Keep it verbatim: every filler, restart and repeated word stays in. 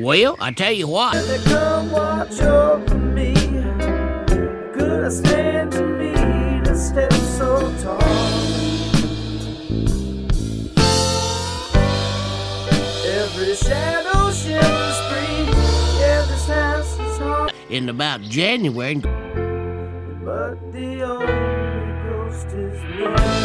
Well, I tell you what. They come watch over me. Could I stand to meet a step so tall? Every shadow shivers free. Yeah, this house is hard. In about January. But the only ghost is me.